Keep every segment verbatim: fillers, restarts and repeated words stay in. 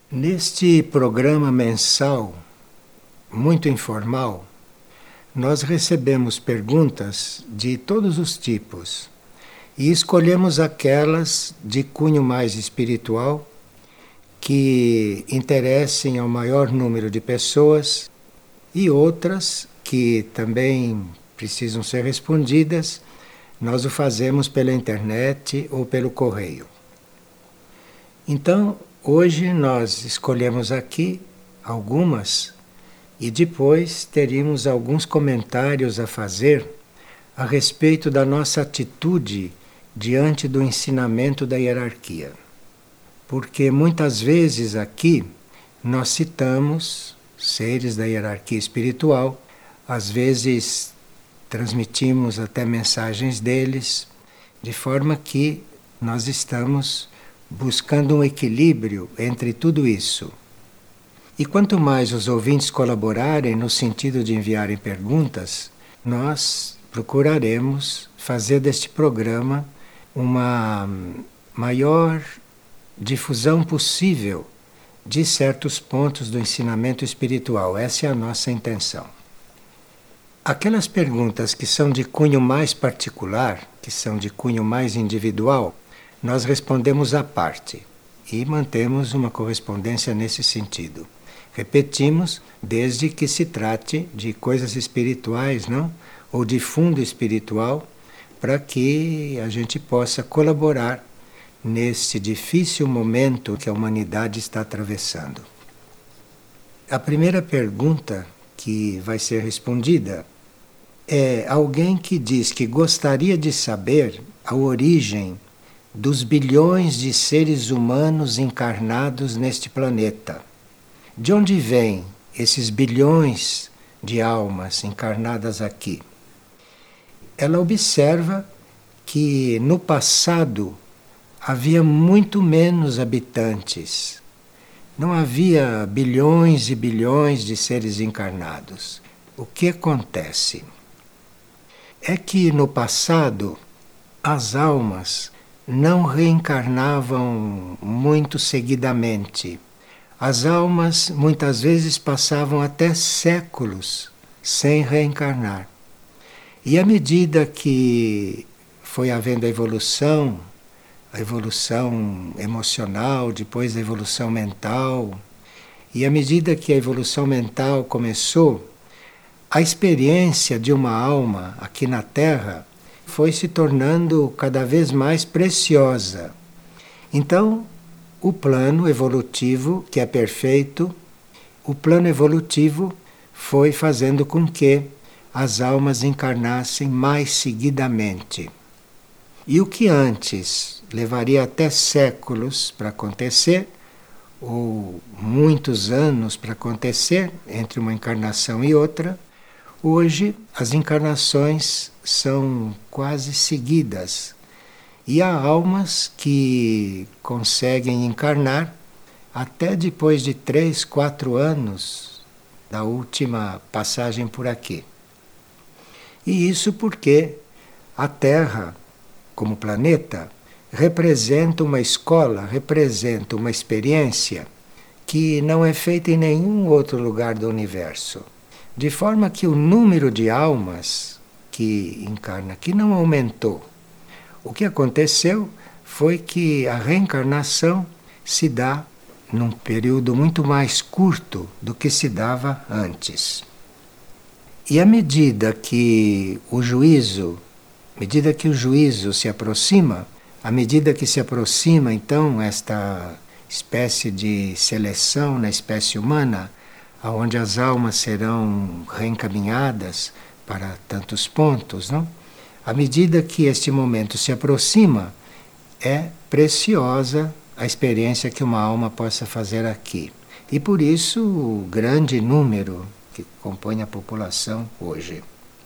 Neste programa mensal, muito informal, nós recebemos perguntas de todos os tipos e escolhemos aquelas de cunho mais espiritual que interessem ao maior número de pessoas e outras que também precisam ser respondidas. Nós o fazemos pela internet ou pelo correio. Então, hoje nós escolhemos aqui algumas e depois teríamos alguns comentários a fazer a respeito da nossa atitude diante do ensinamento da hierarquia. Porque muitas vezes aqui nós citamos seres da hierarquia espiritual, às vezes transmitimos até mensagens deles, de forma que nós estamos buscando um equilíbrio entre tudo isso. E quanto mais os ouvintes colaborarem no sentido de enviarem perguntas, nós procuraremos fazer deste programa uma maior difusão possível de certos pontos do ensinamento espiritual. Essa é a nossa intenção. Aquelas perguntas que são de cunho mais particular, que são de cunho mais individual, nós respondemos à parte e mantemos uma correspondência nesse sentido. Repetimos, desde que se trate de coisas espirituais, não? Ou de fundo espiritual, para que a gente possa colaborar nesse difícil momento que a humanidade está atravessando. A primeira pergunta que vai ser respondida é alguém que diz que gostaria de saber a origem dos bilhões de seres humanos encarnados neste planeta. De onde vêm esses bilhões de almas encarnadas aqui? Ela observa que no passado havia muito menos habitantes. Não havia bilhões e bilhões de seres encarnados. O que acontece? É que no passado as almas não reencarnavam muito seguidamente. As almas muitas vezes passavam até séculos sem reencarnar. E à medida que foi havendo a evolução, a evolução emocional, depois a evolução mental, e à medida que a evolução mental começou, a experiência de uma alma aqui na Terra foi se tornando cada vez mais preciosa. Então, o plano evolutivo, que é perfeito, o plano evolutivo foi fazendo com que as almas encarnassem mais seguidamente. E o que antes levaria até séculos para acontecer, ou muitos anos para acontecer entre uma encarnação e outra, hoje as encarnações são quase seguidas. E há almas que conseguem encarnar até depois de três, quatro anos da última passagem por aqui. E isso porque a Terra, como planeta, representa uma escola, representa uma experiência que não é feita em nenhum outro lugar do universo. De forma que o número de almas que encarna aqui não aumentou. O que aconteceu foi que a reencarnação se dá num período muito mais curto do que se dava antes. E à medida que o juízo, à medida que o juízo se aproxima, à medida que se aproxima então esta espécie de seleção na espécie humana, onde as almas serão reencaminhadas para tantos pontos, não? À medida que este momento se aproxima, é preciosa a experiência que uma alma possa fazer aqui. E por isso o grande número que compõe a população hoje.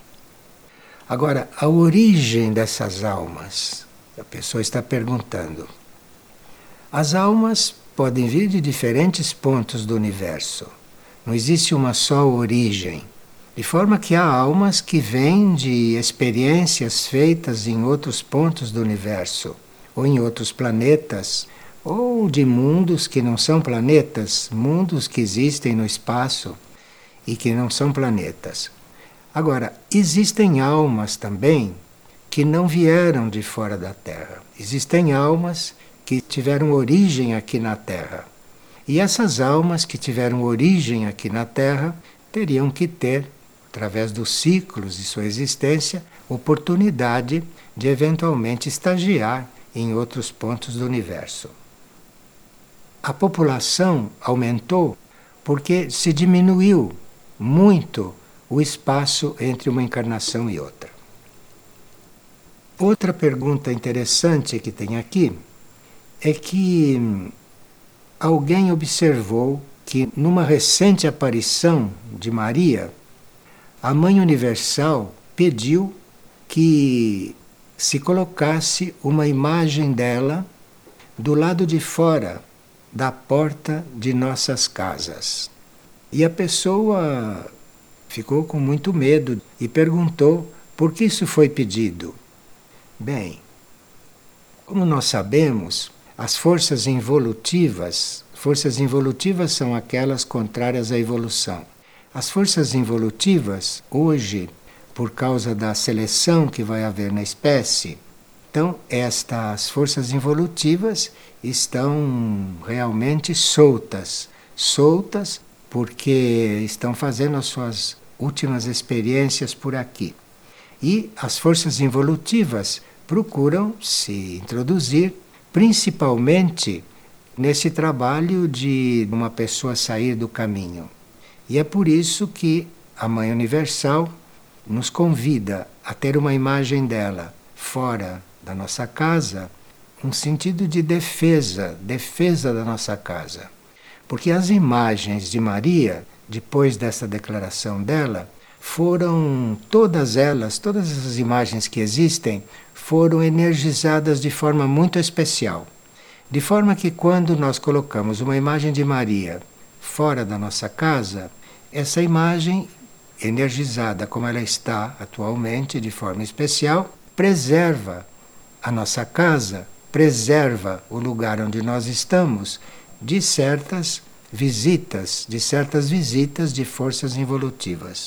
Agora, a origem dessas almas, a pessoa está perguntando. As almas podem vir de diferentes pontos do universo. Não existe uma só origem. De forma que há almas que vêm de experiências feitas em outros pontos do universo ou em outros planetas, ou de mundos que não são planetas, mundos que existem no espaço e que não são planetas. Agora, existem almas também que não vieram de fora da Terra. Existem almas que tiveram origem aqui na Terra. E essas almas que tiveram origem aqui na Terra teriam que ter, através dos ciclos de sua existência, oportunidade de eventualmente estagiar em outros pontos do universo. A população aumentou porque se diminuiu muito o espaço entre uma encarnação e outra. Outra pergunta interessante que tem aqui é que alguém observou que numa recente aparição de Maria, a Mãe Universal pediu que se colocasse uma imagem dela do lado de fora da porta de nossas casas. E a pessoa ficou com muito medo e perguntou por que isso foi pedido. Bem, como nós sabemos, as forças involutivas, forças involutivas são aquelas contrárias à evolução. As forças involutivas, hoje, por causa da seleção que vai haver na espécie, então estas forças involutivas estão realmente soltas. Soltas porque estão fazendo as suas últimas experiências por aqui. E as forças involutivas procuram se introduzir principalmente nesse trabalho de uma pessoa sair do caminho. E é por isso que a Mãe Universal nos convida a ter uma imagem dela fora da nossa casa, um sentido de defesa, defesa da nossa casa. Porque as imagens de Maria, depois dessa declaração dela, foram todas elas, todas as imagens que existem, foram energizadas de forma muito especial. De forma que quando nós colocamos uma imagem de Maria fora da nossa casa, essa imagem, energizada como ela está atualmente, de forma especial, preserva a nossa casa, preserva o lugar onde nós estamos de certas visitas, de certas visitas de forças involutivas.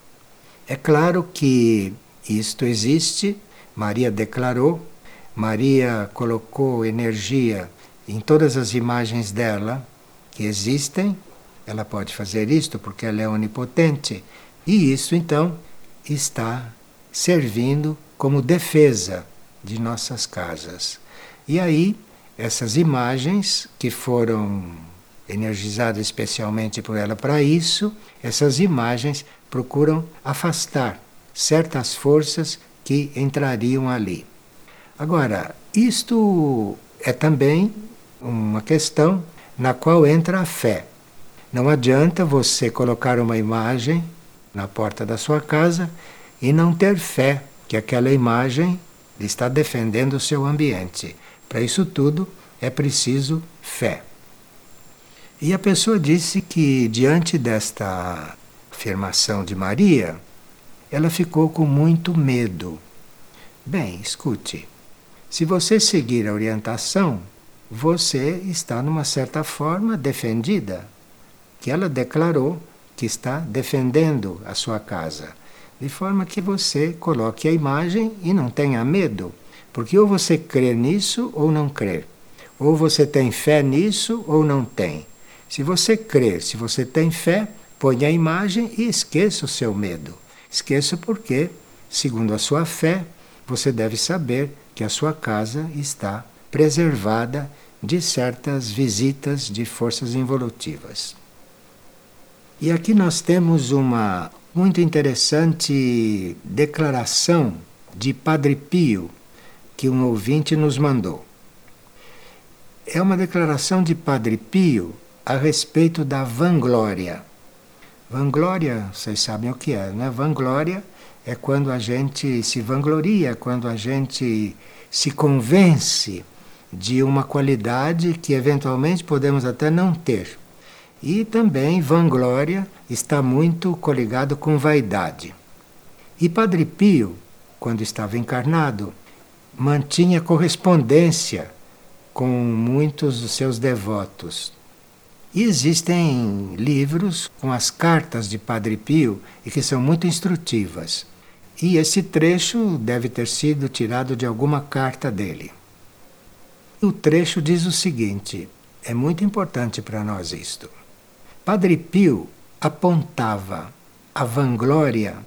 É claro que isto existe, Maria declarou, Maria colocou energia em todas as imagens dela que existem, ela pode fazer isto porque ela é onipotente, e isso então está servindo como defesa de nossas casas. E aí, essas imagens que foram energizadas especialmente por ela para isso, essas imagens procuram afastar certas forças que entrariam ali. Agora, isto é também uma questão na qual entra a fé. Não adianta você colocar uma imagem na porta da sua casa e não ter fé que aquela imagem está defendendo o seu ambiente. Para isso tudo é preciso fé. E a pessoa disse que diante desta afirmação de Maria, ela ficou com muito medo. Bem, escute, se você seguir a orientação, você está numa certa forma defendida, que ela declarou que está defendendo a sua casa, de forma que você coloque a imagem e não tenha medo, porque ou você crê nisso ou não crê, ou você tem fé nisso ou não tem. Se você crer, se você tem fé, põe a imagem e esqueça o seu medo. Esqueça porque, segundo a sua fé, você deve saber que a sua casa está preservada de certas visitas de forças involutivas. E aqui nós temos uma muito interessante declaração de Padre Pio, que um ouvinte nos mandou. É uma declaração de Padre Pio a respeito da vanglória. Vanglória, vocês sabem o que é, né? Vanglória é quando a gente se vangloria, quando a gente se convence de uma qualidade que eventualmente podemos até não ter. E também vanglória está muito coligado com vaidade. E Padre Pio, quando estava encarnado, mantinha correspondência com muitos dos seus devotos. E existem livros com as cartas de Padre Pio e que são muito instrutivas. E esse trecho deve ter sido tirado de alguma carta dele. O trecho diz o seguinte, é muito importante para nós isto. Padre Pio apontava a vanglória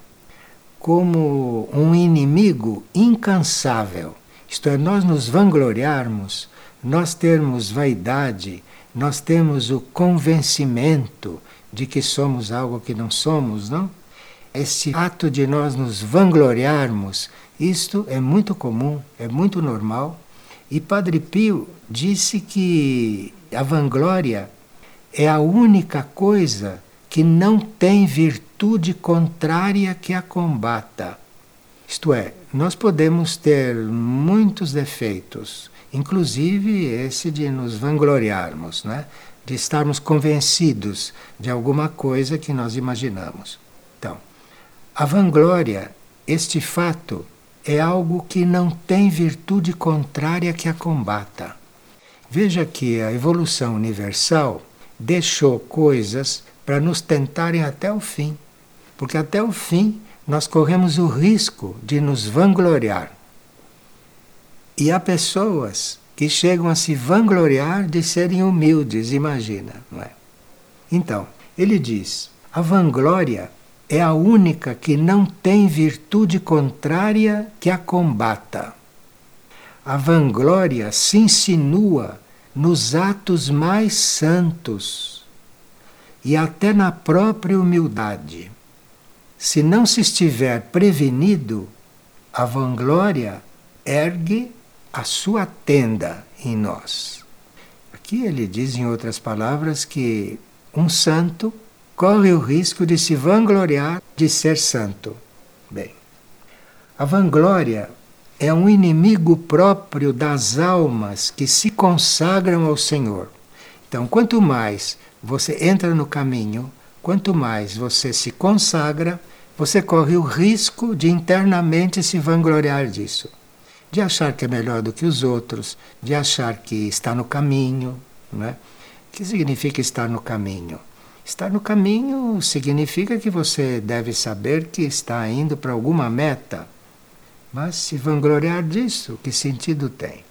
como um inimigo incansável. Isto é, nós nos vangloriarmos, nós termos vaidade, nós temos o convencimento de que somos algo que não somos, não? Esse ato de nós nos vangloriarmos, isto é muito comum, é muito normal. E Padre Pio disse que a vanglória é a única coisa que não tem virtude contrária que a combata. Isto é, nós podemos ter muitos defeitos, inclusive esse de nos vangloriarmos, né? De estarmos convencidos de alguma coisa que nós imaginamos. Então, a vanglória, este fato, é algo que não tem virtude contrária que a combata. Veja que a evolução universal deixou coisas para nos tentarem até o fim, porque até o fim nós corremos o risco de nos vangloriar. E há pessoas que chegam a se vangloriar de serem humildes, imagina, não é? Então, ele diz, a vanglória é a única que não tem virtude contrária que a combata. A vanglória se insinua nos atos mais santos e até na própria humildade. Se não se estiver prevenido, a vanglória ergue a sua tenda em nós. Aqui ele diz, em outras palavras, que um santo corre o risco de se vangloriar de ser santo. Bem, a vanglória é um inimigo próprio das almas que se consagram ao Senhor. Então, quanto mais você entra no caminho, quanto mais você se consagra, você corre o risco de internamente se vangloriar disso. De achar que é melhor do que os outros, de achar que está no caminho. Não é? O que significa estar no caminho? Estar no caminho significa que você deve saber que está indo para alguma meta. Mas se vangloriar disso, que sentido tem?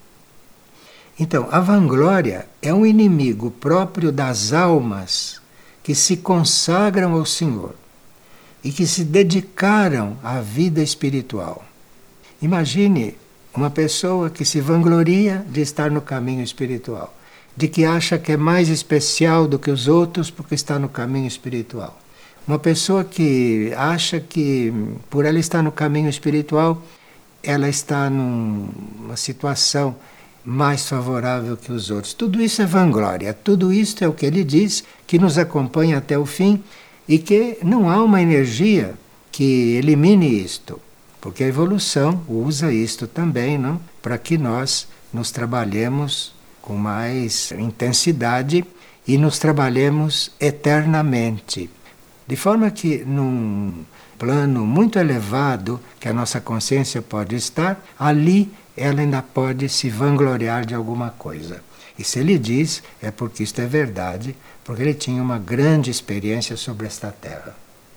Então, a vanglória é um inimigo próprio das almas que se consagram ao Senhor e que se dedicaram à vida espiritual. Imagine uma pessoa que se vangloria de estar no caminho espiritual, de que acha que é mais especial do que os outros porque está no caminho espiritual. Uma pessoa que acha que, por ela estar no caminho espiritual, ela está numa situação mais favorável que os outros. Tudo isso é vanglória, tudo isso é o que ele diz, que nos acompanha até o fim e que não há uma energia que elimine isto, porque a evolução usa isto também, não? Para que nós nos trabalhemos com mais intensidade e nos trabalhemos eternamente. De forma que num plano muito elevado que a nossa consciência pode estar, ali ela ainda pode se vangloriar de alguma coisa. E se ele diz, é porque isto é verdade, porque ele tinha uma grande experiência sobre esta terra.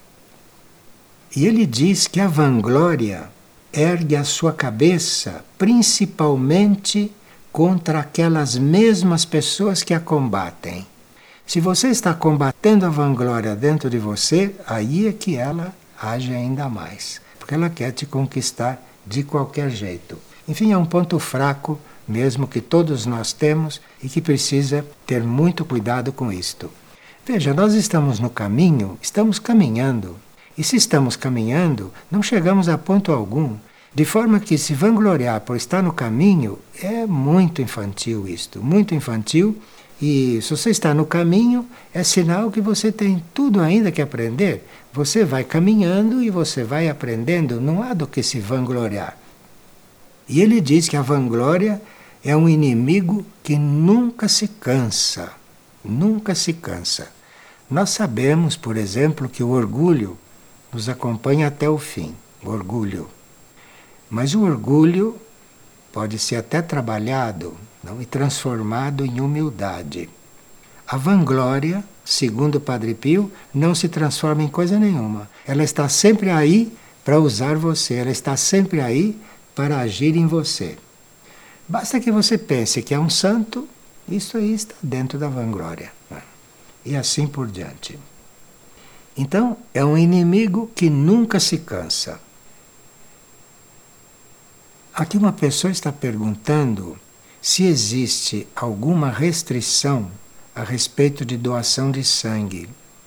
E ele diz que a vanglória ergue a sua cabeça principalmente contra aquelas mesmas pessoas que a combatem. Se você está combatendo a vanglória dentro de você, aí é que ela age ainda mais, porque ela quer te conquistar de qualquer jeito. Enfim, é um ponto fraco mesmo que todos nós temos e que precisa ter muito cuidado com isto. Veja, nós estamos no caminho, estamos caminhando. E se estamos caminhando, não chegamos a ponto algum. De forma que se vangloriar por estar no caminho é muito infantil isto, muito infantil. E se você está no caminho, é sinal que você tem tudo ainda que aprender. Você vai caminhando e você vai aprendendo, não há do que se vangloriar. E ele diz que a vanglória é um inimigo que nunca se cansa, nunca se cansa. Nós sabemos, por exemplo, que o orgulho nos acompanha até o fim, o orgulho. Mas o orgulho pode ser até trabalhado, não? E transformado em humildade. A vanglória, segundo o Padre Pio, não se transforma em coisa nenhuma. Ela está sempre aí para usar você, ela está sempre aí para agir em você. Basta que você pense que é um santo, isso aí está dentro da vanglória. Né? E assim por diante. Então, é um inimigo que nunca se cansa. Aqui uma pessoa está perguntando se existe alguma restrição a respeito de doação de sangue,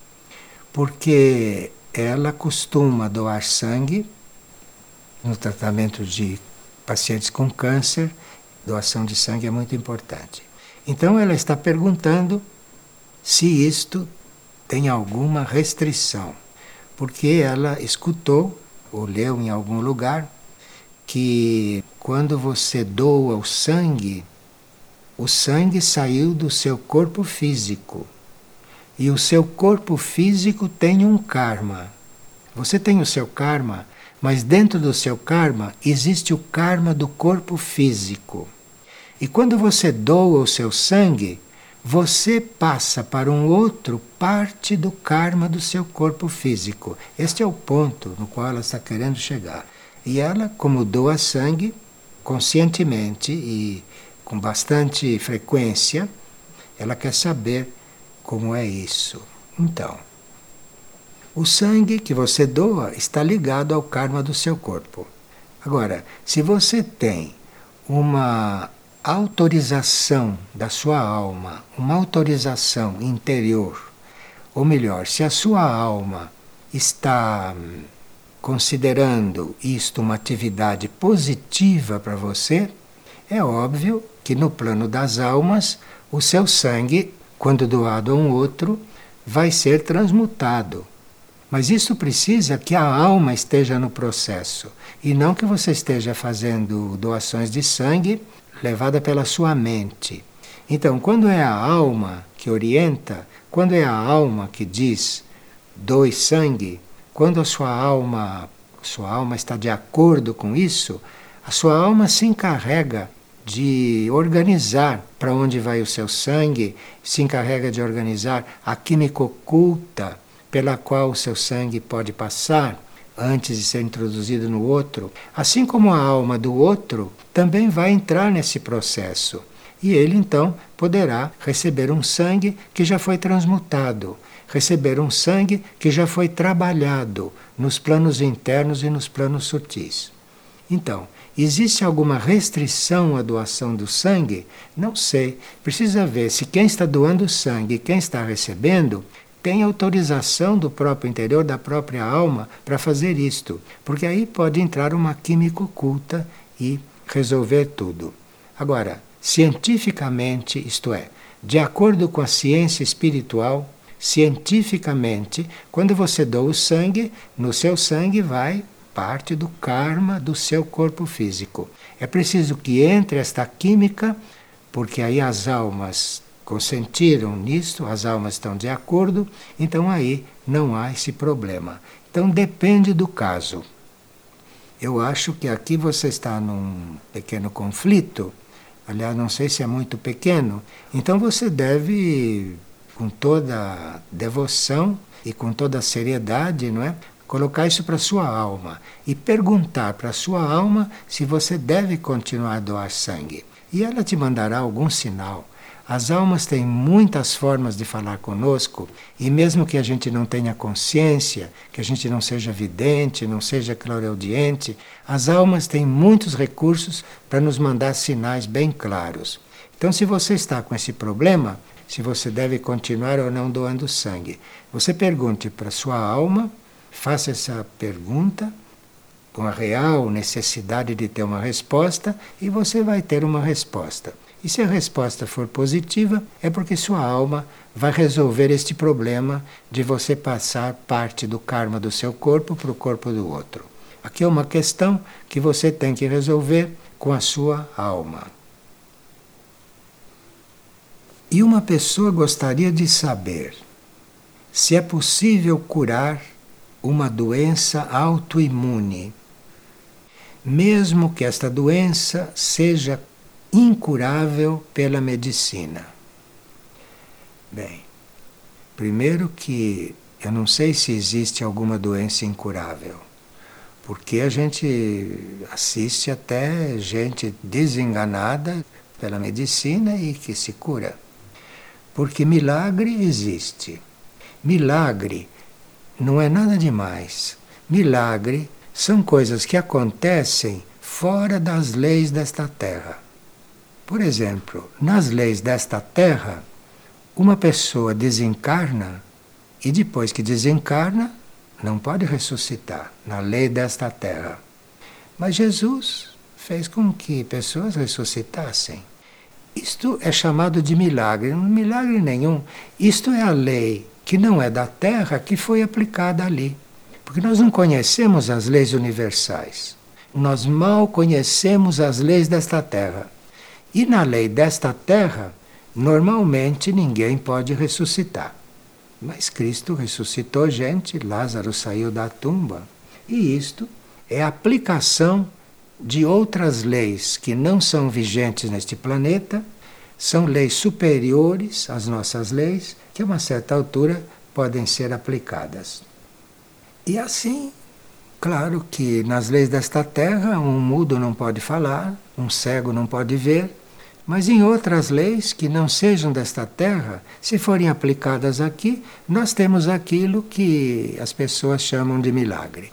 porque ela costuma doar sangue no tratamento de pacientes com câncer. Doação de sangue é muito importante. Então ela está perguntando se isto tem alguma restrição, porque ela escutou ou leu em algum lugar que quando você doa o sangue, o sangue saiu do seu corpo físico. E o seu corpo físico tem um karma. Você tem o seu karma, mas dentro do seu karma existe o karma do corpo físico. E quando você doa o seu sangue, você passa para um outro parte do karma do seu corpo físico. Este é o ponto no qual ela está querendo chegar. E ela, como doa sangue, conscientemente e com bastante frequência, ela quer saber como é isso. Então, o sangue que você doa está ligado ao karma do seu corpo. Agora, se você tem uma autorização da sua alma, uma autorização interior, ou melhor, se a sua alma está considerando isto uma atividade positiva para você, é óbvio que no plano das almas, o seu sangue, quando doado a um outro, vai ser transmutado. Mas isso precisa que a alma esteja no processo, e não que você esteja fazendo doações de sangue levada pela sua mente. Então, quando é a alma que orienta, quando é a alma que diz doe sangue, quando a sua alma, sua alma está de acordo com isso, a sua alma se encarrega de organizar para onde vai o seu sangue, se encarrega de organizar a química oculta pela qual o seu sangue pode passar antes de ser introduzido no outro, assim como a alma do outro também vai entrar nesse processo. E ele então poderá receber um sangue que já foi transmutado, receber um sangue que já foi trabalhado nos planos internos e nos planos sutis. Então, existe alguma restrição à doação do sangue? Não sei. Precisa ver se quem está doando sangue e quem está recebendo tem autorização do próprio interior, da própria alma, para fazer isto. Porque aí pode entrar uma química oculta e resolver tudo. Agora, cientificamente, isto é, de acordo com a ciência espiritual, cientificamente, quando você doa o sangue, no seu sangue vai parte do karma do seu corpo físico. É preciso que entre esta química, porque aí as almas consentiram nisto, as almas estão de acordo, então aí não há esse problema. Então depende do caso. Eu acho que aqui você está num pequeno conflito, aliás, não sei se é muito pequeno, então você deve, com toda devoção e com toda seriedade, não é? Colocar isso para a sua alma e perguntar para a sua alma se você deve continuar a doar sangue. E ela te mandará algum sinal. As almas têm muitas formas de falar conosco, e mesmo que a gente não tenha consciência, que a gente não seja vidente, não seja clareaudiente, as almas têm muitos recursos para nos mandar sinais bem claros. Então, se você está com esse problema, se você deve continuar ou não doando sangue, você pergunte para a sua alma, faça essa pergunta com a real necessidade de ter uma resposta, e você vai ter uma resposta. E se a resposta for positiva, é porque sua alma vai resolver este problema de você passar parte do karma do seu corpo para o corpo do outro. Aqui é uma questão que você tem que resolver com a sua alma. E uma pessoa gostaria de saber se é possível curar uma doença autoimune, mesmo que esta doença seja incurável pela medicina. Bem, primeiro que eu não sei se existe alguma doença incurável, porque a gente assiste até gente desenganada pela medicina e que se cura. Porque milagre existe. Milagre não é nada demais. Milagre são coisas que acontecem fora das leis desta terra. Por exemplo, nas leis desta terra, uma pessoa desencarna e depois que desencarna, não pode ressuscitar na lei desta terra. Mas Jesus fez com que pessoas ressuscitassem. Isto é chamado de milagre. Não é milagre nenhum. Isto é a lei que não é da terra que foi aplicada ali. Porque nós não conhecemos as leis universais. Nós mal conhecemos as leis desta terra. E na lei desta terra, normalmente ninguém pode ressuscitar. Mas Cristo ressuscitou gente, Lázaro saiu da tumba. E isto é a aplicação de outras leis que não são vigentes neste planeta, são leis superiores às nossas leis, que a uma certa altura podem ser aplicadas. E assim, claro que nas leis desta terra, um mudo não pode falar, um cego não pode ver, mas em outras leis que não sejam desta terra, se forem aplicadas aqui, nós temos aquilo que as pessoas chamam de milagre.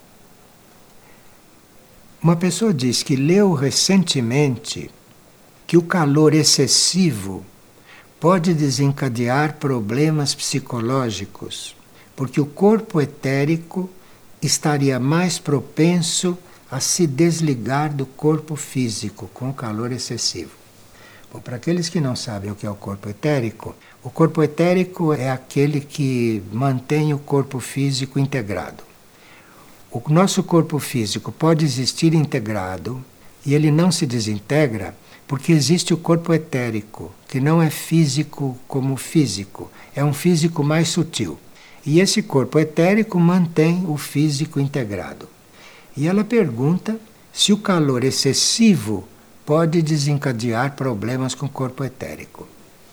Uma pessoa diz que leu recentemente que o calor excessivo pode desencadear problemas psicológicos, porque o corpo etérico estaria mais propenso a se desligar do corpo físico com o calor excessivo. Bom, para aqueles que não sabem o que é o corpo etérico, o corpo etérico é aquele que mantém o corpo físico integrado. O nosso corpo físico pode existir integrado e ele não se desintegra porque existe o corpo etérico, que não é físico como físico, é um físico mais sutil. E esse corpo etérico mantém o físico integrado. E ela pergunta se o calor excessivo pode desencadear problemas com o corpo etérico.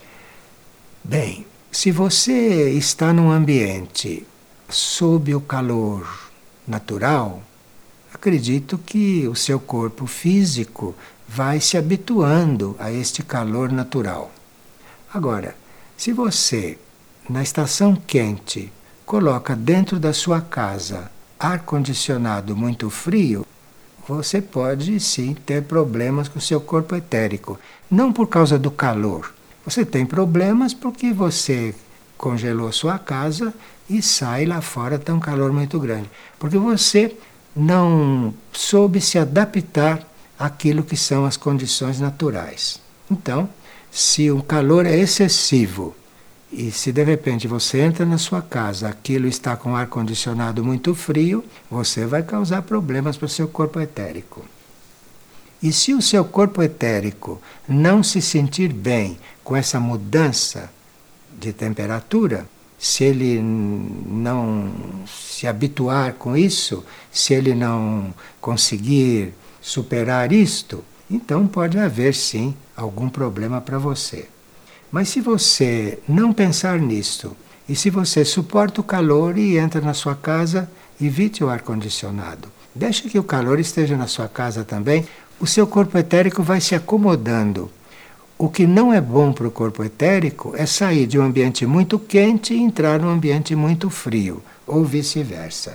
Bem, se você está num ambiente sob o calor natural, acredito que o seu corpo físico vai se habituando a este calor natural. Agora, se você, na estação quente, coloca dentro da sua casa ar-condicionado muito frio, você pode sim ter problemas com o seu corpo etérico. Não por causa do calor. Você tem problemas porque você congelou sua casa e sai lá fora, está um calor muito grande. Porque você não soube se adaptar àquilo que são as condições naturais. Então, se o calor é excessivo e se de repente você entra na sua casa, aquilo está com ar-condicionado muito frio, você vai causar problemas para o seu corpo etérico. E se o seu corpo etérico não se sentir bem com essa mudança de temperatura, se ele não se habituar com isso, se ele não conseguir superar isto, então pode haver sim algum problema para você. Mas se você não pensar nisto, e se você suporta o calor e entra na sua casa, evite o ar-condicionado. Deixe que o calor esteja na sua casa também, o seu corpo etérico vai se acomodando. O que não é bom para o corpo etérico é sair de um ambiente muito quente e entrar num ambiente muito frio, ou vice-versa.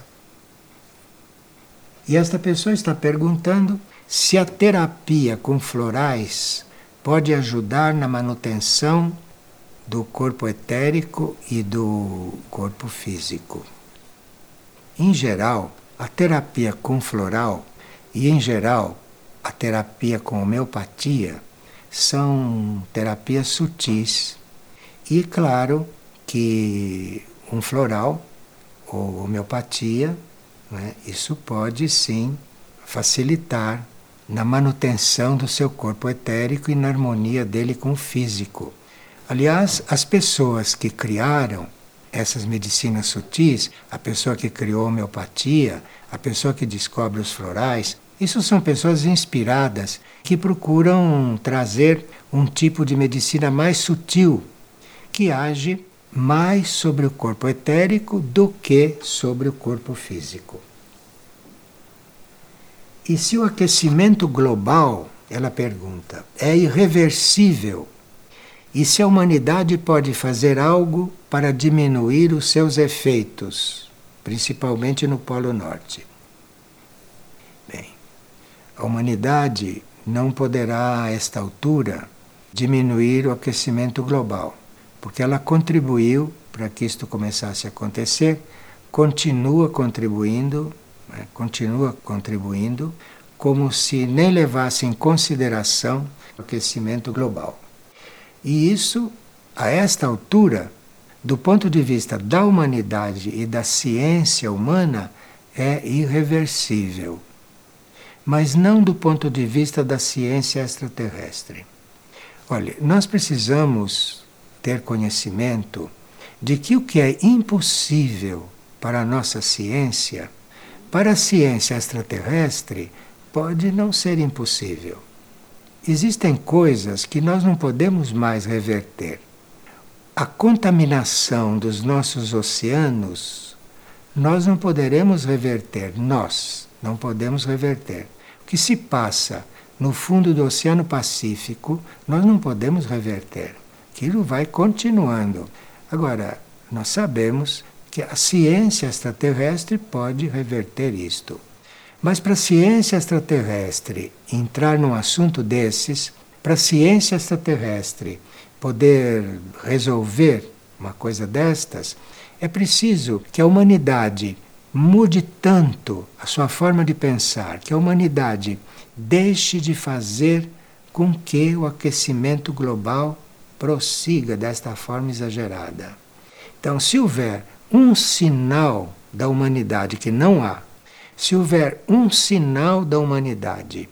E esta pessoa está perguntando se a terapia com florais pode ajudar na manutenção do corpo etérico e do corpo físico. Em geral, a terapia com floral e, em geral, a terapia com homeopatia são terapias sutis. E claro que um floral ou homeopatia, né, isso pode sim facilitar na manutenção do seu corpo etérico e na harmonia dele com o físico. Aliás, as pessoas que criaram essas medicinas sutis, a pessoa que criou a homeopatia, a pessoa que descobre os florais, Isso são pessoas inspiradas que procuram trazer um tipo de medicina mais sutil, que age mais sobre o corpo etérico do que sobre o corpo físico. E se o aquecimento global, ela pergunta, é irreversível? E se a humanidade pode fazer algo para diminuir os seus efeitos, principalmente no Polo Norte? Bem, a humanidade não poderá, a esta altura, diminuir o aquecimento global, porque ela contribuiu para que isto começasse a acontecer, continua contribuindo, né, continua contribuindo, como se nem levasse em consideração o aquecimento global. E isso, a esta altura, do ponto de vista da humanidade e da ciência humana, é irreversível. Mas não do ponto de vista da ciência extraterrestre. Olha, nós precisamos ter conhecimento de que o que é impossível para a nossa ciência, para a ciência extraterrestre, pode não ser impossível. Existem coisas que nós não podemos mais reverter. A contaminação dos nossos oceanos, nós não poderemos reverter, nós não podemos reverter. O que se passa no fundo do Oceano Pacífico, nós não podemos reverter. Aquilo vai continuando. Agora, nós sabemos que a ciência extraterrestre pode reverter isto. Mas para a ciência extraterrestre entrar num assunto desses, para a ciência extraterrestre poder resolver uma coisa destas, é preciso que a humanidade mude tanto a sua forma de pensar, que a humanidade deixe de fazer com que o aquecimento global prossiga desta forma exagerada. Então, se houver um sinal da humanidade, que não há, se houver um sinal da humanidade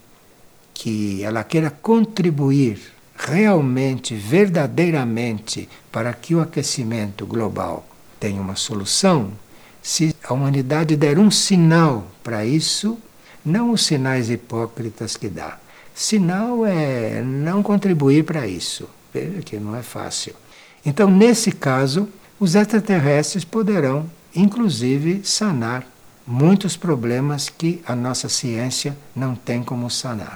que ela queira contribuir realmente, verdadeiramente, para que o aquecimento global tenha uma solução, se a humanidade der um sinal para isso, não os sinais hipócritas que dá. Sinal é não contribuir para isso. Veja que não é fácil. Então, nesse caso, os extraterrestres poderão, inclusive, sanar muitos problemas que a nossa ciência não tem como sanar.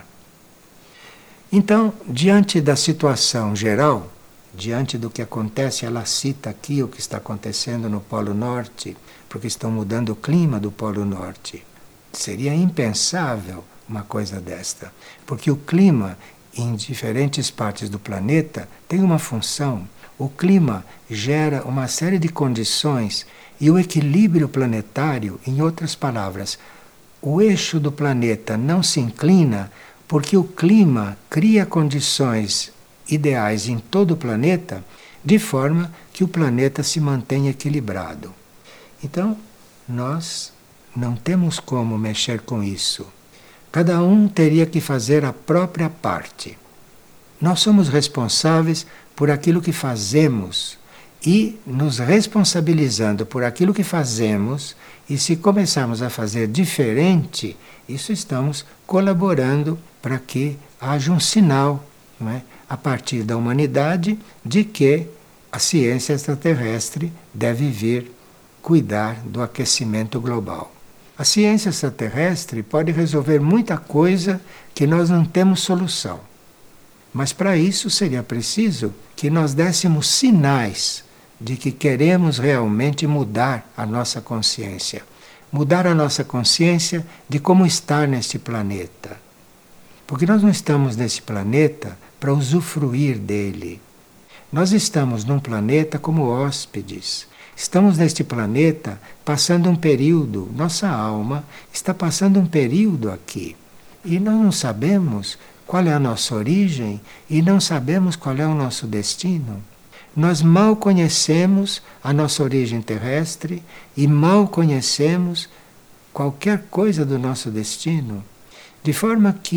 Então, diante da situação geral, diante do que acontece, ela cita aqui o que está acontecendo no Polo Norte, porque estão mudando o clima do Polo Norte. Seria impensável uma coisa desta, porque o clima em diferentes partes do planeta tem uma função. O clima gera uma série de condições e o equilíbrio planetário, em outras palavras, o eixo do planeta não se inclina porque o clima cria condições ideais em todo o planeta de forma que o planeta se mantenha equilibrado. Então, nós não temos como mexer com isso. Cada um teria que fazer a própria parte. Nós somos responsáveis por aquilo que fazemos e nos responsabilizando por aquilo que fazemos, e se começarmos a fazer diferente, isso estamos colaborando para que haja um sinal, não é, a partir da humanidade de que a ciência extraterrestre deve vir cuidar do aquecimento global. A ciência extraterrestre pode resolver muita coisa que nós não temos solução. Mas para isso seria preciso que nós dessemos sinais de que queremos realmente mudar a nossa consciência. Mudar a nossa consciência de como estar neste planeta. Porque nós não estamos nesse planeta para usufruir dele. Nós estamos num planeta como hóspedes. Estamos neste planeta passando um período, nossa alma está passando um período aqui. E nós não sabemos qual é a nossa origem e não sabemos qual é o nosso destino. Nós mal conhecemos a nossa origem terrestre e mal conhecemos qualquer coisa do nosso destino. De forma que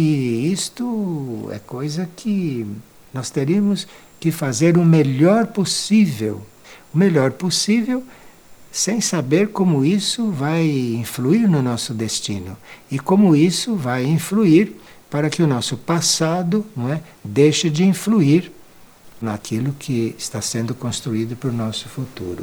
isto é coisa que nós teríamos que fazer o melhor possível. O melhor possível sem saber como isso vai influir no nosso destino e como isso vai influir para que o nosso passado, não é, deixe de influir naquilo que está sendo construído para o nosso futuro.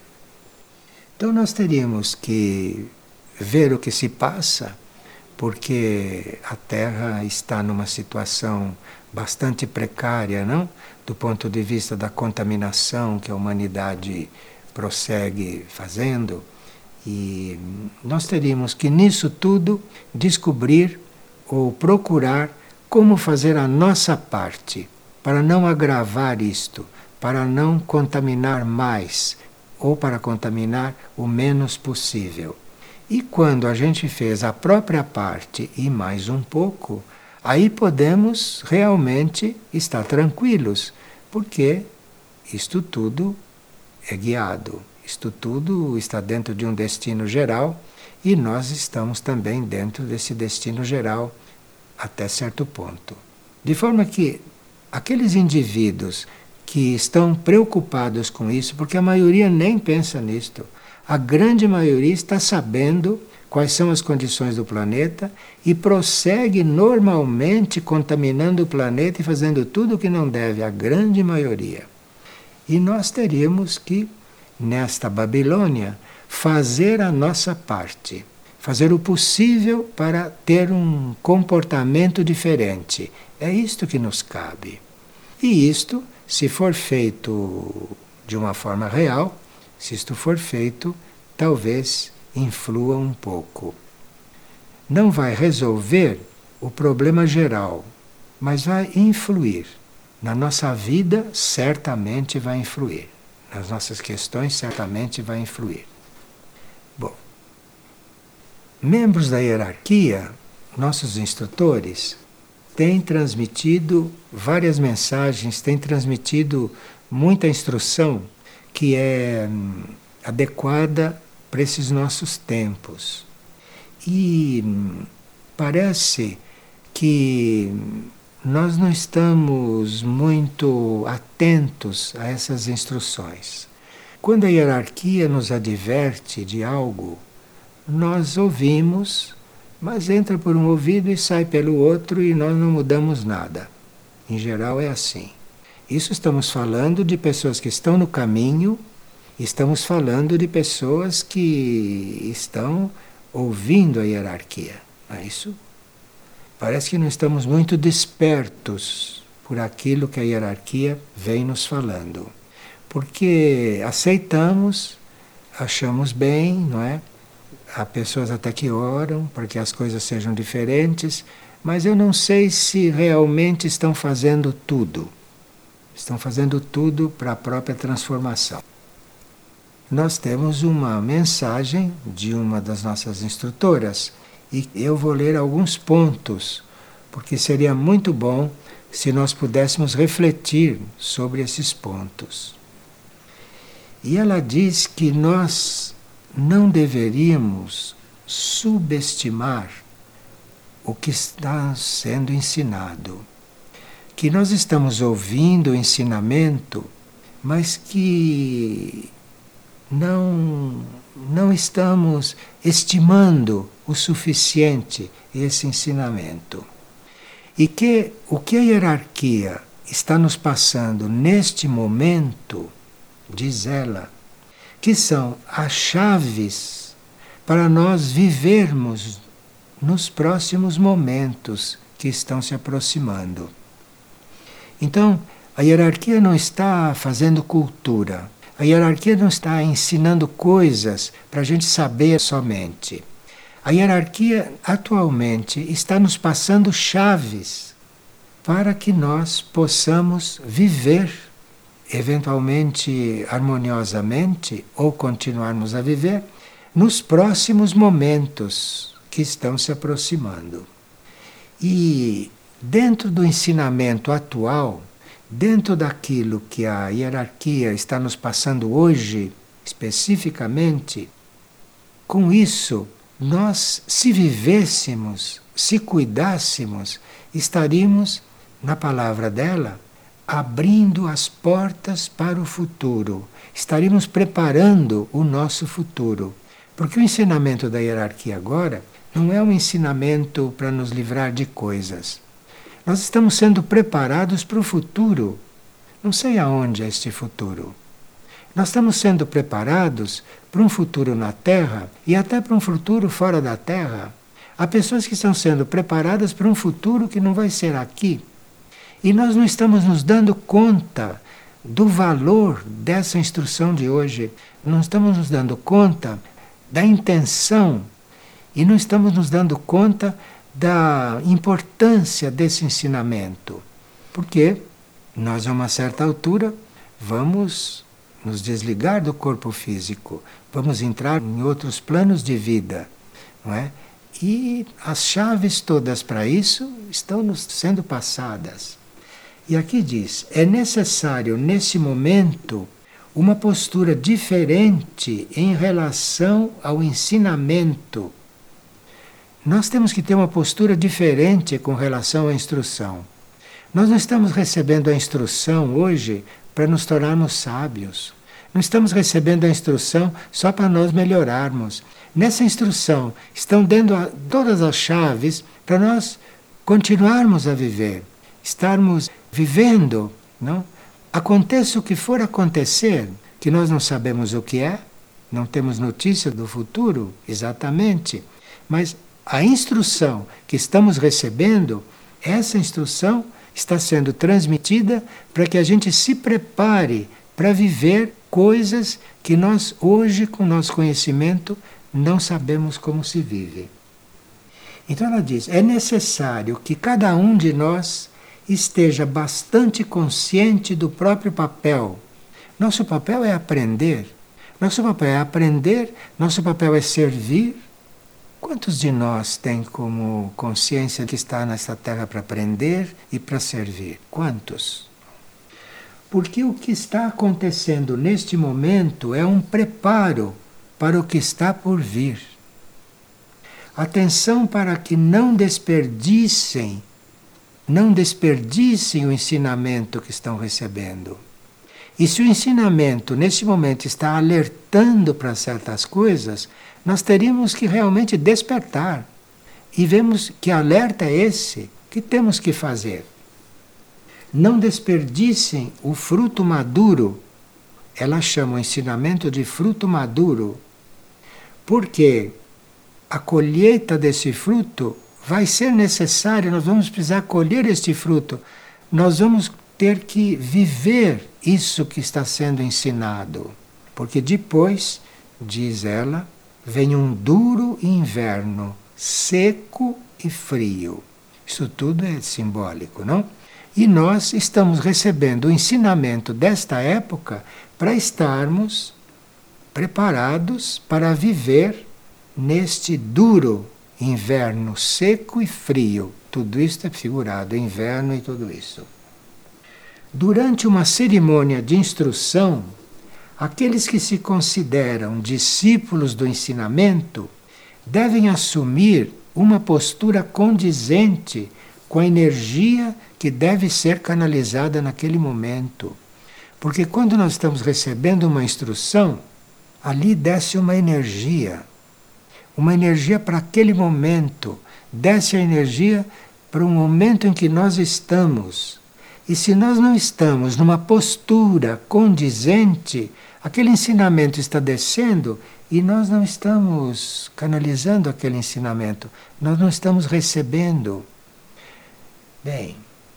Então nós teríamos que ver o que se passa, porque a Terra está numa situação bastante precária, não? Do ponto de vista da contaminação que a humanidade prossegue fazendo, e nós teríamos que nisso tudo descobrir ou procurar como fazer a nossa parte para não agravar isto, para não contaminar mais ou para contaminar o menos possível. E quando a gente fez a própria parte e mais um pouco, aí podemos realmente estar tranquilos, porque isto tudo é guiado, isto tudo está dentro de um destino geral e nós estamos também dentro desse destino geral até certo ponto. De forma que aqueles indivíduos que estão preocupados com isso, porque a maioria nem pensa nisto, a grande maioria está sabendo quais são as condições do planeta e prossegue normalmente contaminando o planeta e fazendo tudo o que não deve, a grande maioria. E nós teríamos que, nesta Babilônia, fazer a nossa parte, fazer o possível para ter um comportamento diferente. É isto que nos cabe. E isto, se for feito de uma forma real, se isto for feito, talvez influa um pouco. Não vai resolver o problema geral, mas vai influir. Na nossa vida, certamente vai influir. Nas nossas questões, certamente vai influir. Bom, membros da hierarquia, nossos instrutores, têm transmitido várias mensagens, têm transmitido muita instrução que é hum, adequada para esses nossos tempos. E hum, parece que nós não estamos muito atentos a essas instruções. Quando a hierarquia nos adverte de algo, nós ouvimos, mas entra por um ouvido e sai pelo outro e nós não mudamos nada. Em geral é assim. Isso estamos falando de pessoas que estão no caminho, estamos falando de pessoas que estão ouvindo a hierarquia. Não é isso? Parece que não estamos muito despertos por aquilo que a hierarquia vem nos falando. Porque aceitamos, achamos bem, não é? Há pessoas até que oram para que as coisas sejam diferentes, mas eu não sei se realmente estão fazendo tudo. Estão fazendo tudo para a própria transformação. Nós temos uma mensagem de uma das nossas instrutoras e eu vou ler alguns pontos, porque seria muito bom se nós pudéssemos refletir sobre esses pontos. E ela diz que nós não deveríamos subestimar o que está sendo ensinado. Que nós estamos ouvindo o ensinamento, mas que não, não estamos estimando o suficiente esse ensinamento. E que o que a hierarquia está nos passando neste momento, diz ela, que são as chaves para nós vivermos nos próximos momentos que estão se aproximando. Então, a hierarquia não está fazendo cultura, a hierarquia não está ensinando coisas para a gente saber somente. A hierarquia atualmente está nos passando chaves para que nós possamos viver, eventualmente harmoniosamente, ou continuarmos a viver, nos próximos momentos que estão se aproximando. E dentro do ensinamento atual, dentro daquilo que a hierarquia está nos passando hoje, especificamente, com isso, nós, se vivêssemos, se cuidássemos, estaríamos, na palavra dela, abrindo as portas para o futuro. Estaríamos preparando o nosso futuro. Porque o ensinamento da hierarquia agora não é um ensinamento para nos livrar de coisas. Nós estamos sendo preparados para o futuro. Não sei aonde é este futuro. Nós estamos sendo preparados para um futuro na Terra e até para um futuro fora da Terra. Há pessoas que estão sendo preparadas para um futuro que não vai ser aqui. E nós não estamos nos dando conta do valor dessa instrução de hoje. Não estamos nos dando conta da intenção e não estamos nos dando conta da importância desse ensinamento. Porque nós, a uma certa altura, vamos nos desligar do corpo físico, vamos entrar em outros planos de vida, não é? E as chaves todas para isso estão nos sendo passadas. E aqui diz, é necessário nesse momento uma postura diferente em relação ao ensinamento. Nós temos que ter uma postura diferente com relação à instrução. Nós não estamos recebendo a instrução hoje para nos tornarmos sábios. Não estamos recebendo a instrução só para nós melhorarmos. Nessa instrução estão dando a, todas as chaves para nós continuarmos a viver, estarmos vivendo, não? Aconteça o que for acontecer, que nós não sabemos o que é, não temos notícia do futuro exatamente, mas a instrução que estamos recebendo, essa instrução está sendo transmitida para que a gente se prepare para viver coisas que nós hoje, com nosso conhecimento, não sabemos como se vive. Então ela diz, é necessário que cada um de nós esteja bastante consciente do próprio papel. Nosso papel é aprender. Nosso papel é aprender, nosso papel é servir. Quantos de nós têm como consciência que está nesta terra para aprender e para servir? Quantos? Porque o que está acontecendo neste momento é um preparo para o que está por vir. Atenção para que não desperdicem, não desperdicem o ensinamento que estão recebendo. E se o ensinamento nesse momento está alertando para certas coisas, nós teríamos que realmente despertar. E vemos que alerta é esse que temos que fazer. Não desperdicem o fruto maduro. Ela chama o ensinamento de fruto maduro. Porque a colheita desse fruto vai ser necessária, nós vamos precisar colher este fruto. Nós vamos ter que viver isso que está sendo ensinado. Porque depois, diz ela, vem um duro inverno, seco e frio. Isso tudo é simbólico, não? E nós estamos recebendo o ensinamento desta época para estarmos preparados para viver neste duro inverno seco e frio. Tudo isso é figurado, inverno e tudo isso. Durante uma cerimônia de instrução, aqueles que se consideram discípulos do ensinamento devem assumir uma postura condizente com a energia que deve ser canalizada naquele momento. Porque quando nós estamos recebendo uma instrução, ali desce uma energia. Uma energia para aquele momento. Desce a energia para o momento em que nós estamos. E se nós não estamos numa postura condizente, aquele ensinamento está descendo e nós não estamos canalizando aquele ensinamento. Nós não estamos recebendo. Bem,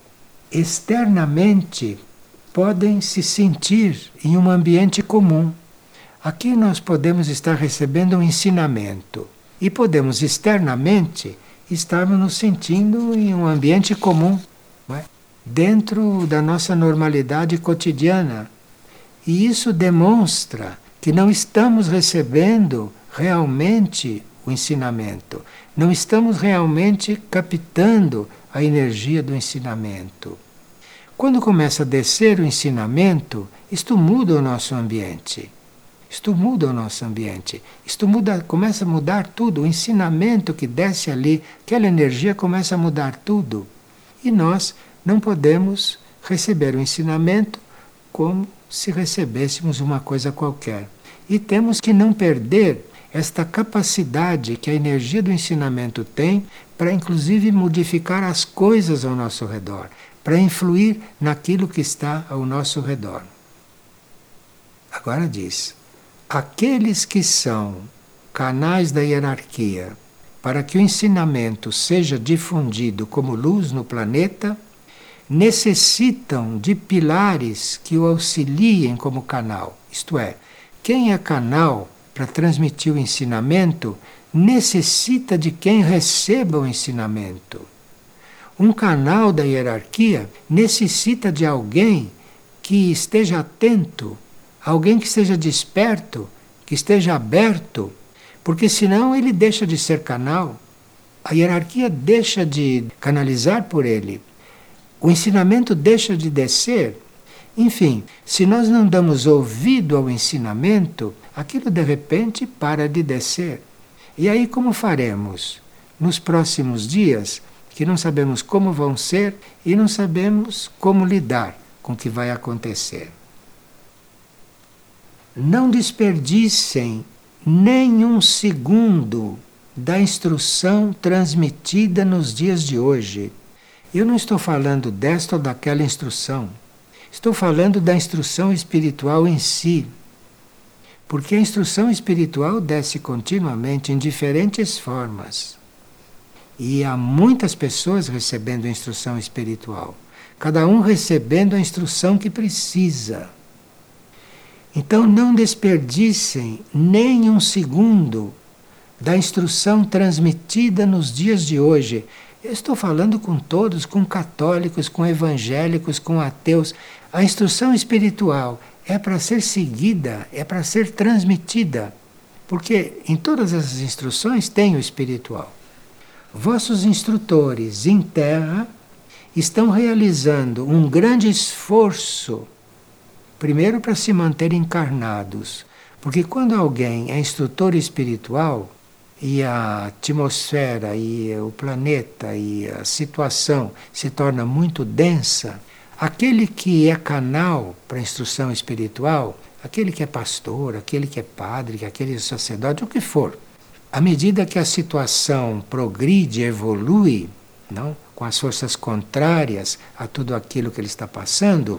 externamente podem se sentir em um ambiente comum. Aqui nós podemos estar recebendo um ensinamento e podemos externamente estarmos nos sentindo em um ambiente comum, não é? Dentro da nossa normalidade cotidiana. E isso demonstra que não estamos recebendo realmente o ensinamento, não estamos realmente captando a energia do ensinamento. Quando começa a descer o ensinamento, isto muda o nosso ambiente. Isto muda o nosso ambiente. Isto muda, começa a mudar tudo. O ensinamento que desce ali, aquela energia começa a mudar tudo. E nós não podemos receber o ensinamento como se recebêssemos uma coisa qualquer. E temos que não perder esta capacidade que a energia do ensinamento tem para, inclusive, modificar as coisas ao nosso redor, para influir naquilo que está ao nosso redor. Agora diz: aqueles que são canais da hierarquia para que o ensinamento seja difundido como luz no planeta, necessitam de pilares que o auxiliem como canal. Isto é, quem é canal para transmitir o ensinamento necessita de quem receba o ensinamento. Um canal da hierarquia necessita de alguém que esteja atento, alguém que esteja desperto, que esteja aberto, porque senão ele deixa de ser canal. A hierarquia deixa de canalizar por ele. O ensinamento deixa de descer. Enfim, se nós não damos ouvido ao ensinamento, aquilo de repente para de descer. E aí como faremos? Nos próximos dias, que não sabemos como vão ser e não sabemos como lidar com o que vai acontecer. Não desperdicem nem um segundo da instrução transmitida nos dias de hoje. Eu não estou falando desta ou daquela instrução. Estou falando da instrução espiritual em si. Porque a instrução espiritual desce continuamente em diferentes formas. E há muitas pessoas recebendo a instrução espiritual. Cada um recebendo a instrução que precisa. Então não desperdicem nem um segundo da instrução transmitida nos dias de hoje. Eu estou falando com todos, com católicos, com evangélicos, com ateus. A instrução espiritual é para ser seguida, é para ser transmitida. Porque em todas essas instruções tem o espiritual. Vossos instrutores em terra estão realizando um grande esforço, primeiro para se manter encarnados. Porque quando alguém é instrutor espiritual, e a atmosfera, e o planeta, e a situação se torna muito densa, aquele que é canal para a instrução espiritual, aquele que é pastor, aquele que é padre, aquele sacerdote, o que for, à medida que a situação progride, evolui, não, com as forças contrárias a tudo aquilo que ele está passando,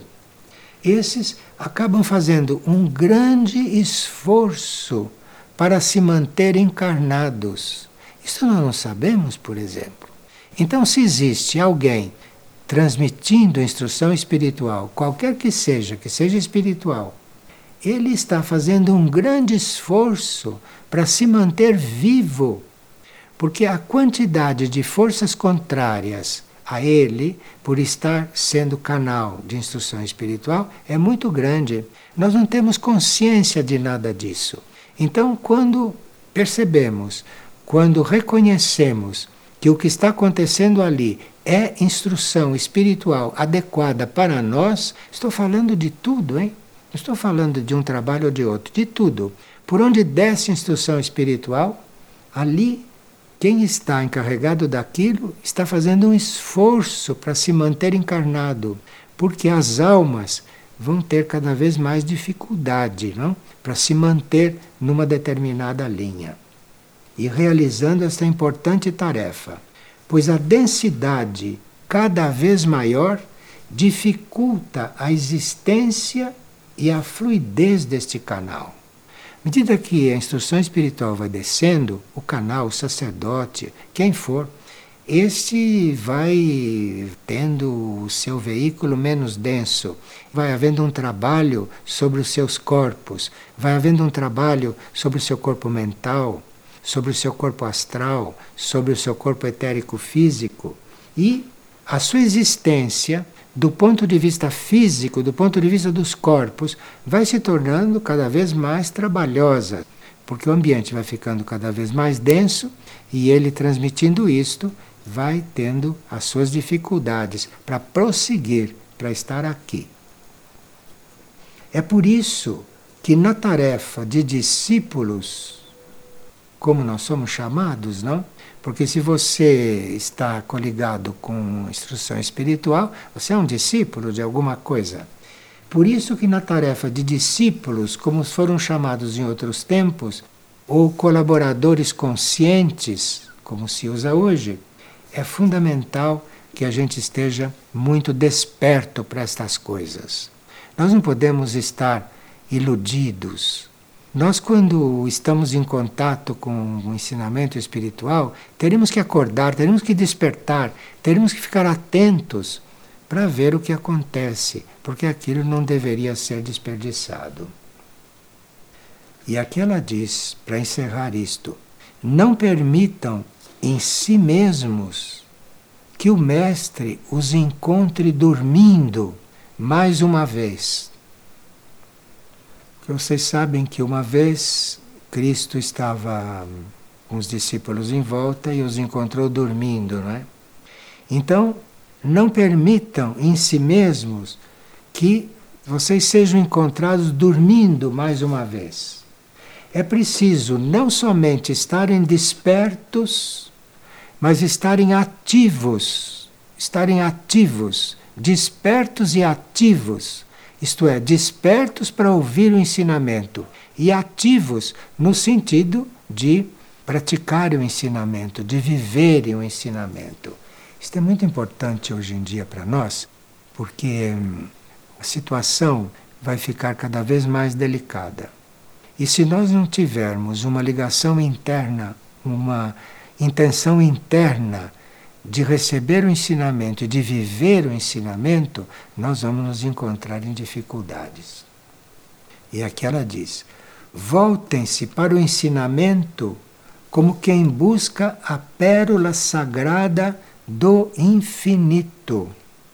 esses acabam fazendo um grande esforço para se manter encarnados. Isso nós não sabemos, por exemplo. Então, se existe alguém transmitindo a instrução espiritual, qualquer que seja, que seja espiritual, ele está fazendo um grande esforço para se manter vivo, porque a quantidade de forças contrárias a ele, por estar sendo canal de instrução espiritual, é muito grande. Nós não temos consciência de nada disso. Então, quando percebemos, quando reconhecemos que o que está acontecendo ali é instrução espiritual adequada para nós, estou falando de tudo, hein? Não estou falando de um trabalho ou de outro, de tudo. Por onde desce instrução espiritual, ali quem está encarregado daquilo está fazendo um esforço para se manter encarnado, porque as almas vão ter cada vez mais dificuldade, não? Para se manter numa determinada linha. E realizando esta importante tarefa, pois a densidade cada vez maior dificulta a existência e a fluidez deste canal. À medida que a instrução espiritual vai descendo, o canal, o sacerdote, quem for, este vai tendo o seu veículo menos denso, vai havendo um trabalho sobre os seus corpos, vai havendo um trabalho sobre o seu corpo mental, sobre o seu corpo astral, sobre o seu corpo etérico físico, e a sua existência, do ponto de vista físico, do ponto de vista dos corpos, vai se tornando cada vez mais trabalhosa, porque o ambiente vai ficando cada vez mais denso e ele, transmitindo isto, vai tendo as suas dificuldades para prosseguir, para estar aqui. É por isso que na tarefa de discípulos como nós somos chamados, não? Porque se você está coligado com instrução espiritual, você é um discípulo de alguma coisa. Por isso que na tarefa de discípulos, como foram chamados em outros tempos, ou colaboradores conscientes, como se usa hoje, é fundamental que a gente esteja muito desperto para estas coisas. Nós não podemos estar iludidos. Nós, quando estamos em contato com o ensinamento espiritual, teremos que acordar, teremos que despertar, teremos que ficar atentos para ver o que acontece, porque aquilo não deveria ser desperdiçado. E aqui ela diz, para encerrar isto, não permitam em si mesmos que o Mestre os encontre dormindo mais uma vez. Porque vocês sabem que uma vez Cristo estava com os discípulos em volta e os encontrou dormindo, não é? Então, não permitam em si mesmos que vocês sejam encontrados dormindo mais uma vez. É preciso não somente estarem despertos, mas estarem ativos, estarem ativos, despertos e ativos. Isto é, despertos para ouvir o ensinamento e ativos no sentido de praticar o ensinamento, de viverem o ensinamento. Isto é muito importante hoje em dia para nós, porque a situação vai ficar cada vez mais delicada. E se nós não tivermos uma ligação interna, uma intenção interna de receber o ensinamento e de viver o ensinamento, nós vamos nos encontrar em dificuldades. E aqui ela diz, voltem-se para o ensinamento como quem busca a pérola sagrada do infinito.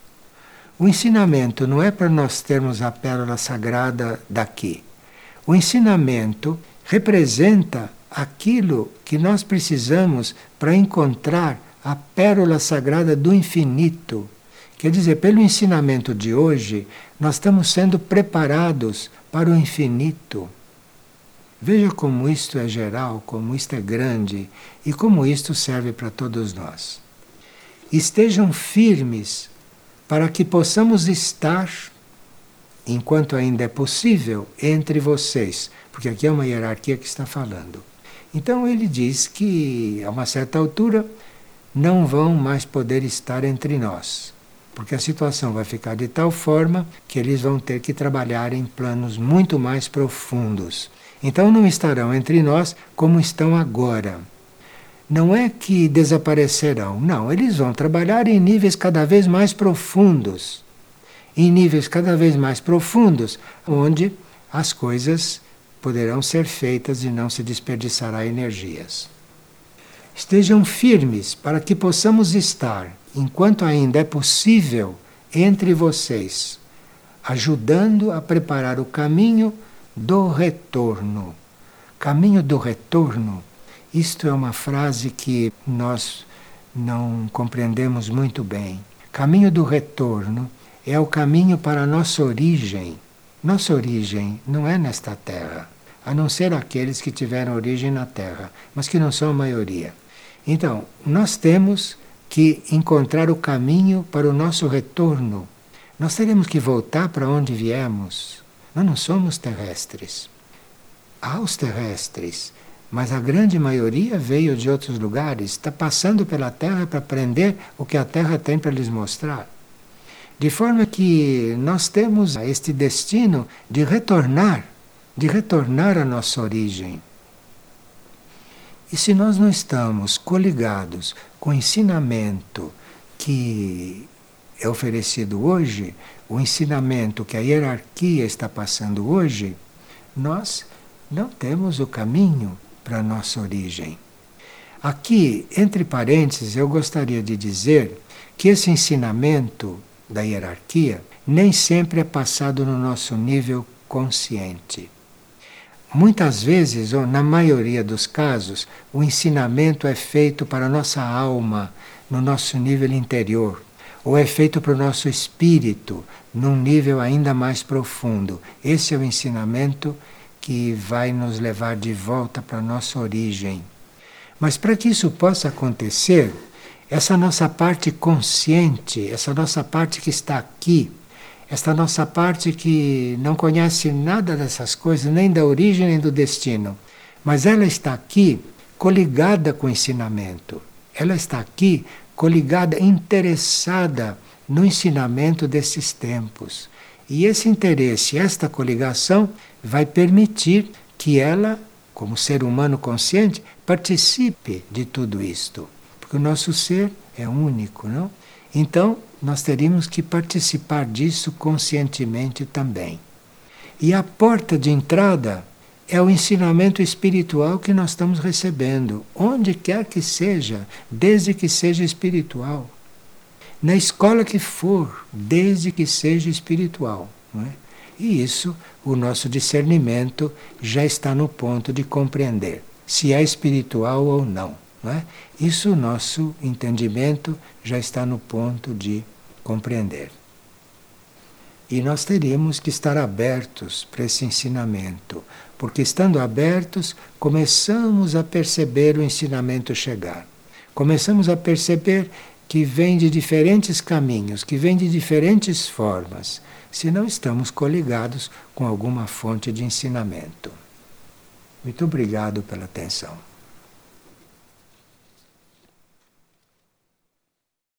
O ensinamento não é para nós termos a pérola sagrada daqui. O ensinamento representa aquilo que nós precisamos para encontrar a pérola sagrada do infinito. Quer dizer, pelo ensinamento de hoje, nós estamos sendo preparados para o infinito. Veja como isto é geral, como isto é grande e como isto serve para todos nós. Estejam firmes para que possamos estar, enquanto ainda é possível, entre vocês, porque aqui é uma hierarquia que está falando. Então ele diz que, a uma certa altura, não vão mais poder estar entre nós, porque a situação vai ficar de tal forma que eles vão ter que trabalhar em planos muito mais profundos. Então não estarão entre nós como estão agora. Não é que desaparecerão, não, eles vão trabalhar em níveis cada vez mais profundos, em níveis cada vez mais profundos, onde as coisas poderão ser feitas e não se desperdiçará energias. Estejam firmes para que possamos estar, enquanto ainda é possível, entre vocês, ajudando a preparar o caminho do retorno. Caminho do retorno, isto é uma frase que nós não compreendemos muito bem. Caminho do retorno é o caminho para a nossa origem. Nossa origem não é nesta terra, a não ser aqueles que tiveram origem na terra, mas que não são a maioria. Então, nós temos que encontrar o caminho para o nosso retorno. Nós teremos que voltar para onde viemos. Nós não somos terrestres. Há os terrestres, mas a grande maioria veio de outros lugares, está passando pela Terra para aprender o que a Terra tem para lhes mostrar. De forma que nós temos este destino de retornar, de retornar à nossa origem. E se nós não estamos coligados com o ensinamento que é oferecido hoje, o ensinamento que a hierarquia está passando hoje, nós não temos o caminho para a nossa origem. Aqui, entre parênteses, eu gostaria de dizer que esse ensinamento da hierarquia nem sempre é passado no nosso nível consciente. Muitas vezes, ou na maioria dos casos, o ensinamento é feito para a nossa alma, no nosso nível interior, ou é feito para o nosso espírito, num nível ainda mais profundo. Esse é o ensinamento que vai nos levar de volta para a nossa origem. Mas para que isso possa acontecer, essa nossa parte consciente, essa nossa parte que está aqui, essa nossa parte que não conhece nada dessas coisas, nem da origem nem do destino, mas ela está aqui coligada com o ensinamento. Ela está aqui coligada, interessada no ensinamento desses tempos. E esse interesse, esta coligação, vai permitir que ela, como ser humano consciente, participe de tudo isto. Porque o nosso ser é único, não? Então, nós teríamos que participar disso conscientemente também. E a porta de entrada é o ensinamento espiritual que nós estamos recebendo, onde quer que seja, desde que seja espiritual. Na escola que for, desde que seja espiritual. Não é? E isso, o nosso discernimento já está no ponto de compreender se é espiritual ou não. Não é? Isso o nosso entendimento já está no ponto de compreender. E nós teríamos que estar abertos para esse ensinamento, porque estando abertos, começamos a perceber o ensinamento chegar. Começamos a perceber que vem de diferentes caminhos, que vem de diferentes formas, se não estamos coligados com alguma fonte de ensinamento. Muito obrigado pela atenção.